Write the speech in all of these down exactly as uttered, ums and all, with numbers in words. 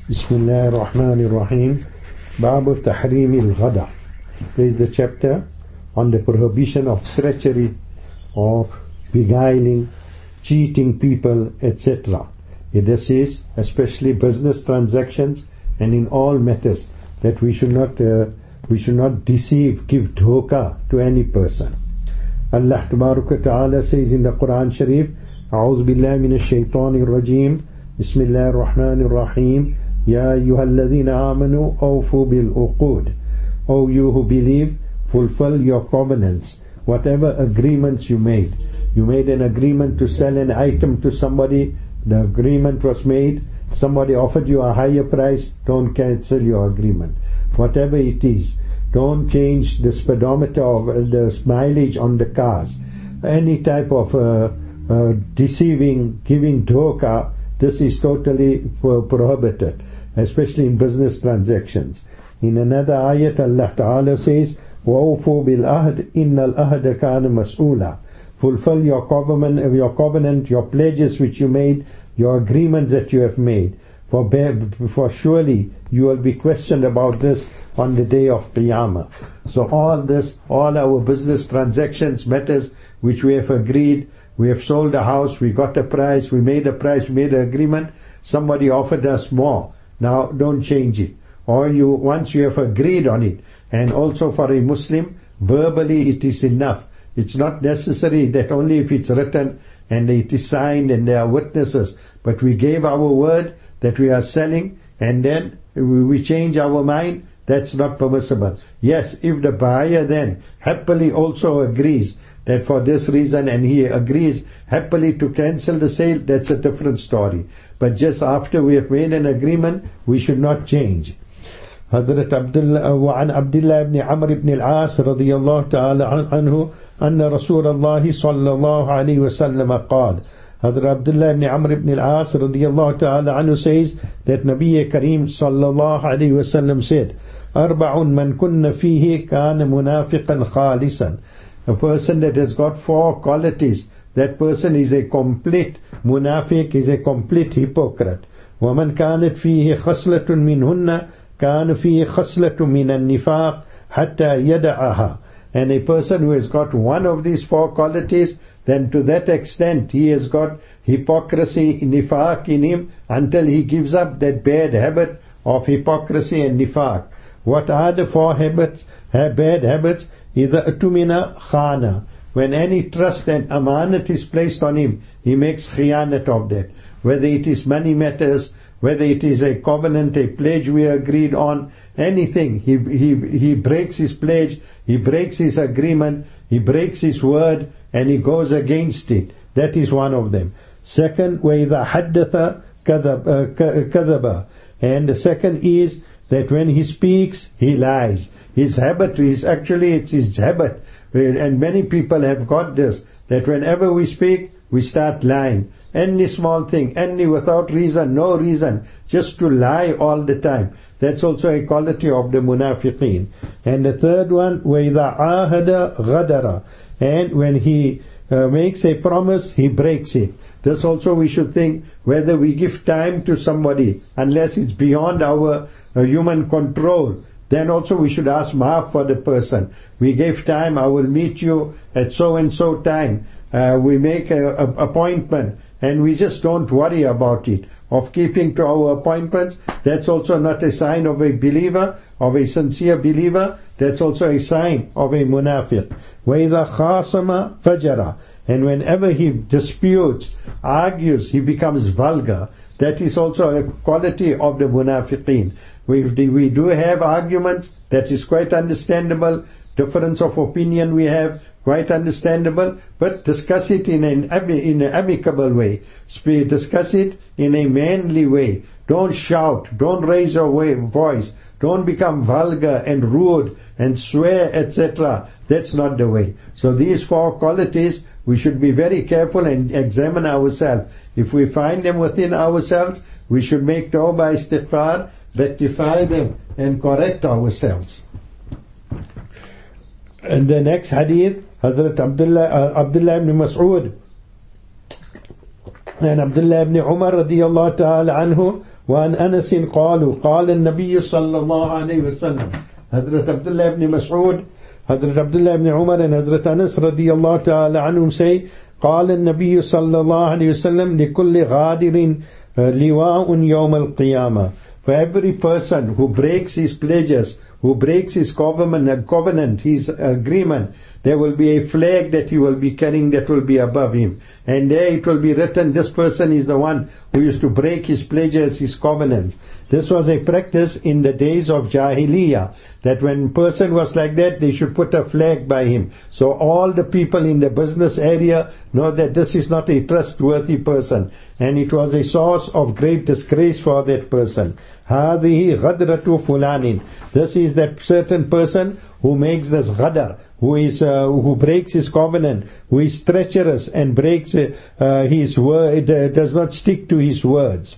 Bismillah ar-Rahman ar-Rahim. Babu Tahrim al-Ghadar. There is the chapter on the prohibition of treachery, of beguiling, cheating people, et cetera. This is especially business transactions and in all matters that we should not uh, we should not deceive, give dhoka to any person. Allah Tabaraka Ta'ala says in the Quran Sharif, A'udhu Billahi Minash Shaitanir Rajim, Bismillahir Rahmanir Rahim, Ya ayyuhalladhina amanu awfu bil uqud. O you who believe, fulfill your covenants, whatever agreements you made. You made an agreement to sell an item to somebody, the agreement was made, somebody offered you a higher price, don't cancel your agreement. Whatever it is, don't change the speedometer of the mileage on the cars. Any type of uh, uh, deceiving, giving dhoka, this is totally prohibited, especially in business transactions. In another ayat, Allah Ta'ala says, وَأَوْفُوا بِالْأَهْدِ إِنَّ الْأَهْدَ كَانَ مَسْئُولًا. Fulfill your covenant, your covenant, your pledges which you made, your agreements that you have made. For, for surely you will be questioned about this on the day of Qiyamah. So all this, all our business transactions, matters which we have agreed, we have sold a house, we got a price, we made a price, we made an agreement, somebody offered us more. Now don't change it. Or you, once you have agreed on it, and also for a Muslim, verbally it is enough. It's not necessary that only if it's written and it is signed and there are witnesses, but we gave our word that we are selling and then we change our mind, that's not permissible. Yes, if the buyer then happily also agrees that for this reason and he agrees happily to cancel the sale, that's a different story. But just after we have made an agreement, we should not change. حضرت عبدالله وعن عبد الله بن عمرو بن العاص رضي الله تعالى عنه أن رسول الله صلى الله عليه وسلم قال. Hadrat Abdullah ibn Amr ibn al-As radiyallahu ta'ala anhu says that Nabi Kareem sallallahu alayhi wa sallam said, Arba'un man kunna fihi kana munafiqan khalisan. A person that has got four qualities, that person is a complete munafiq, is a complete hypocrite. وَمَنْ كَانَتْ فِيهِ خَصْلَةٌ مِّنْهُنَّ كَانَ فِيهِ خَصْلَةٌ مِّنَ النِّفَاقِ حَتَّى يَدَعَهَا. And a person who has got one of these four qualities, then to that extent he has got hypocrisy, nifaq in him until he gives up that bad habit of hypocrisy and nifaq. What are the four habits, bad habits? Either atumina khana. When any trust and amanat is placed on him, he makes khiyanat of that. Whether it is money matters, whether it is a covenant, a pledge we agreed on, anything, he, he, he breaks his pledge, he breaks his agreement, he breaks his word, and he goes against it. That is one of them. Second, وَإِذَا حَدَّثَ كَذَبَ. And the second is that when he speaks, he lies. His habit is, actually it's his habit, and many people have got this, that whenever we speak, we start lying. Any small thing, any without reason, no reason, just to lie all the time. That's also a quality of the munafiqeen. And the third one, وَإِذَا عَاهَدَ غَدَرَ. And when he uh, makes a promise, he breaks it. This also we should think, whether we give time to somebody, unless it's beyond our uh, human control, then also we should ask maaf for the person. We gave time, I will meet you at so and so time. Uh, we make an appointment and we just don't worry about it. Of keeping to our appointments, that's also not a sign of a believer, of a sincere believer. That's also a sign of a munafiq. وَإِذَا خَاصَمَ فَجَرَ. And whenever he disputes, argues, he becomes vulgar. That is also a quality of the munafiqeen. We, we do have arguments, that is quite understandable. Difference of opinion we have, quite understandable, but discuss it in an, in an amicable way. Discuss it in a manly way. Don't shout, don't raise your voice, don't become vulgar and rude and swear, et cetera. That's not the way. So these four qualities, we should be very careful and examine ourselves. If we find them within ourselves, we should make tawbah, istighfar, rectify them and correct ourselves. And the next hadith, Hazrat Abdullah, uh, Abdullah ibn Mas'ud And Abdullah ibn Umar radiyallahu ta'ala anhu, وعن أنس قالوا قال النبي صلى الله عليه وسلم. Hazrat Abdullah ibn Mas'ud, Hazrat Abdullah ibn Umar and Hazrat Anas radiyallahu ta'ala anhum say, قال النبي صلى الله عليه وسلم لكل غادر لواء يوم القيامة. For every person who breaks his pledges, who breaks his covenant, covenant, his agreement, there will be a flag that he will be carrying that will be above him. And there it will be written, this person is the one who used to break his pledges, his covenants. This was a practice in the days of Jahiliyyah, that when a person was like that, they should put a flag by him. So all the people in the business area know that this is not a trustworthy person. And it was a source of great disgrace for that person. هذه غدرة فلان. This is that certain person who makes this ghadar, who is uh, who breaks his covenant, who is treacherous and breaks uh, his word, uh, does not stick to his words.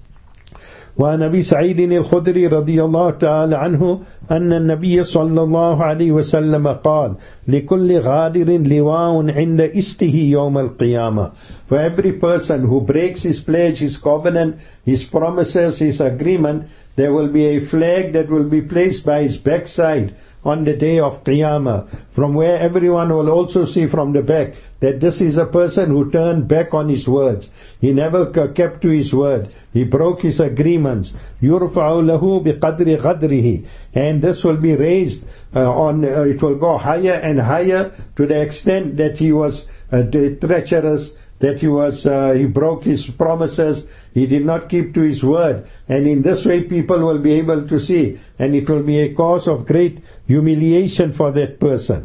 وعن أبي سعيد الخدري رضي الله تعالى عنه أن النبي صلى الله عليه وسلم قال لكل غادر لواء عند إسته يوم القيامة. For every person who breaks his pledge, his covenant, his promises, his agreement, there will be a flag that will be placed by his backside on the day of Qiyamah, from where everyone will also see from the back that this is a person who turned back on his words. He never kept to his word. He broke his agreements. يُرْفَعُ لَهُ بِقَدْرِ غَدْرِهِ. And this will be raised uh, on, uh, it will go higher and higher to the extent that he was uh, treacherous, that he was, uh, he broke his promises, he did not keep to his word. And in this way people will be able to see, and it will be a cause of great humiliation for that person.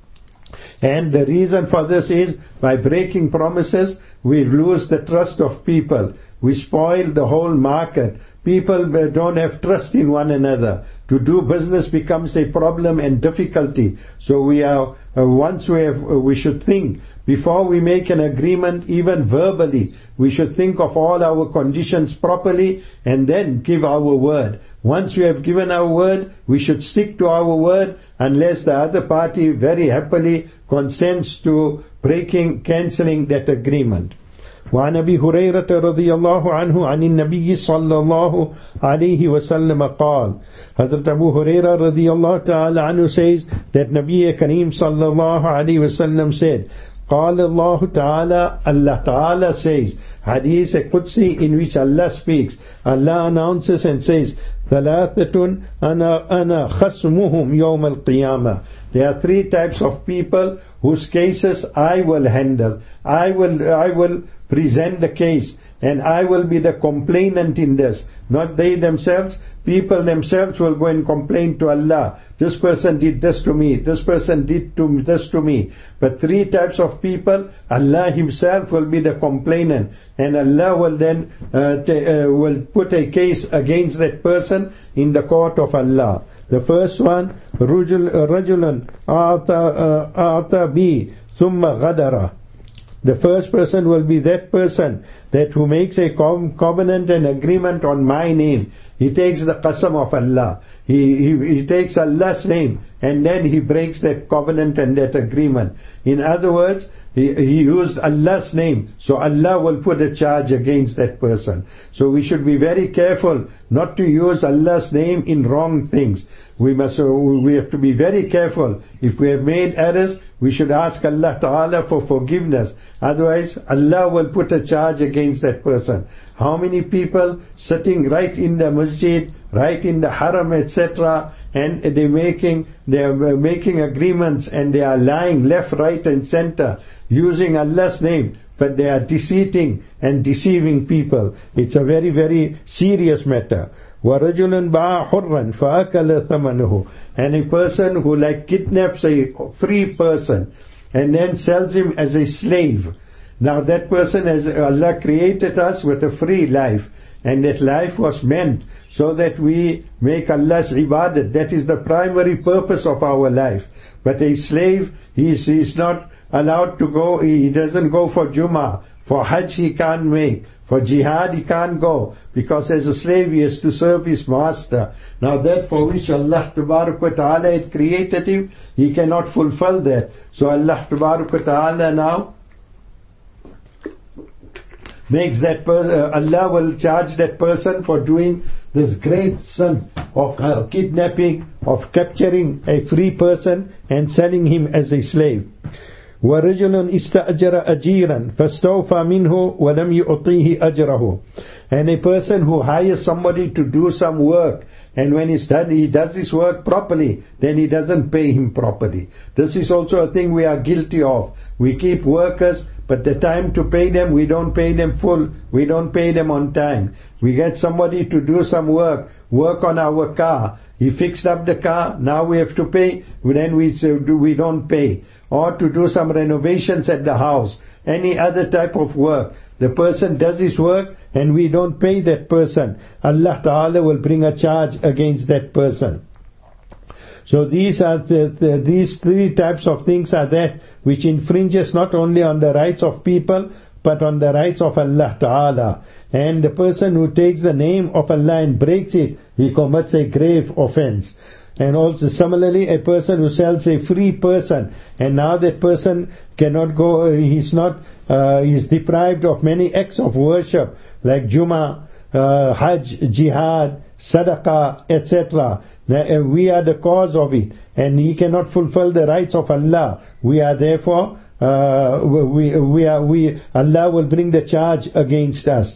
And the reason for this is, by breaking promises, we lose the trust of people. We spoil the whole market. People don't have trust in one another. To do business becomes a problem and difficulty. So we are, uh, once we have, uh, we should think, before we make an agreement, even verbally, we should think of all our conditions properly and then give our word. Once we have given our word, we should stick to our word unless the other party very happily consents to breaking, cancelling that agreement. وعن أبي هريرة رضي الله عنه عن النبي صلى الله عليه وسلم قال. Hazrat Abu Hurairah رضي الله تعالى عنه says that Nabi Kareem صلى الله عليه وسلم said, قال الله تعالى, Allah Ta'ala says, Hadith Qudsi in which Allah speaks, Allah announces and says, ثلاثة أنا أنا خصمهم يوم القيامة. There are three types of people whose cases I will handle. I will I will present the case, and I will be the complainant in this. Not they themselves. People themselves will go and complain to Allah. This person did this to me. This person did to this to me. But three types of people, Allah Himself will be the complainant, and Allah will then uh, t- uh, will put a case against that person in the court of Allah. The first one, رجل أعطى بي ثم غدر. The first person will be that person that who makes a covenant and agreement on my name. He takes the qasam of Allah. He, he, he takes Allah's name, and then he breaks that covenant and that agreement. In other words, he, he used Allah's name, so Allah will put a charge against that person. So we should be very careful not to use Allah's name in wrong things. We must, we have to be very careful. If we have made errors, we should ask Allah Ta'ala for forgiveness. Otherwise, Allah will put a charge against that person. How many people sitting right in the masjid, right in the haram, et cetera, and they're making, they are making agreements, and they are lying left, right, and center, using Allah's name, but they are deceiving and deceiving people. It's a very, very serious matter. وَرَجُلٌ بَاعَ حُرًّا فَأَكَلَ ثَمَنَهُ. And a person who like kidnaps a free person and then sells him as a slave. Now that person, has Allah created us with a free life, and that life was meant so that we make Allah's ibadat. That is the primary purpose of our life. But a slave, he is, he is not allowed to go, he doesn't go for Jummah. For Hajj he can't make. For jihad he can't go, because as a slave he has to serve his master. Now that for which Allah Tabarak wa Ta'ala had created him, he cannot fulfill that. So Allah Tabarak wa Ta'ala now makes that person, Allah will charge that person for doing this great sin of uh, kidnapping, of capturing a free person and selling him as a slave. وَرَجُلٌ إِسْتَأْجَرَ أَجِيرًا فَاسْتَوْفَى مِنْهُ وَلَمْ يُعْطِيهِ أَجْرَهُ. And a person who hires somebody to do some work, and when he's done, he does his work properly, then he doesn't pay him properly. This is also a thing we are guilty of. We keep workers, but the time to pay them, we don't pay them full, we don't pay them on time. We get somebody to do some work, work on our car. He fixed up the car, now we have to pay, then we say we don't pay. Or to do some renovations at the house, any other type of work. The person does his work and we don't pay that person. Allah Ta'ala will bring a charge against that person. So these are the, the, these three types of things are that which infringes not only on the rights of people, but on the rights of Allah Ta'ala. And the person who takes the name of Allah and breaks it, he commits a grave offense. And also similarly, a person who sells a free person, and now that person cannot go, he's not, uh, he's deprived of many acts of worship, like Jummah, uh, Hajj, Jihad, Sadaqah, et cetera. We are the cause of it, and he cannot fulfill the rights of Allah. We are therefore, uh, we, we are, we, Allah will bring the charge against us.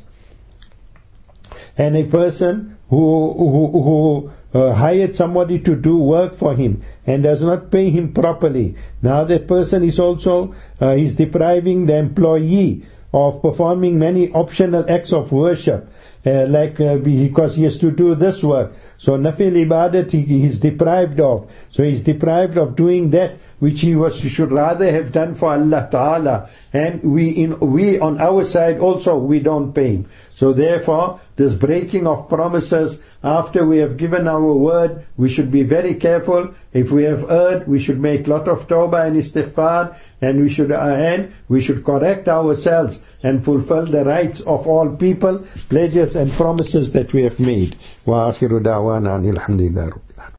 And a person who, who, who Uh, hired somebody to do work for him and does not pay him properly. Now that person is also uh, is depriving the employee of performing many optional acts of worship, uh, like uh, because he has to do this work. So nafil ibadat he, he is deprived of. So he is deprived of doing that which he was he should rather have done for Allah Ta'ala. And we in we on our side also we don't pay him. So therefore, this breaking of promises after we have given our word, we should be very careful. If we have erred, we should make lot of tawbah and istighfar, and we should uh, and we should correct ourselves and fulfill the rights of all people, pledges and promises that we have made. Wa akhiru da'wana alhamdulillah.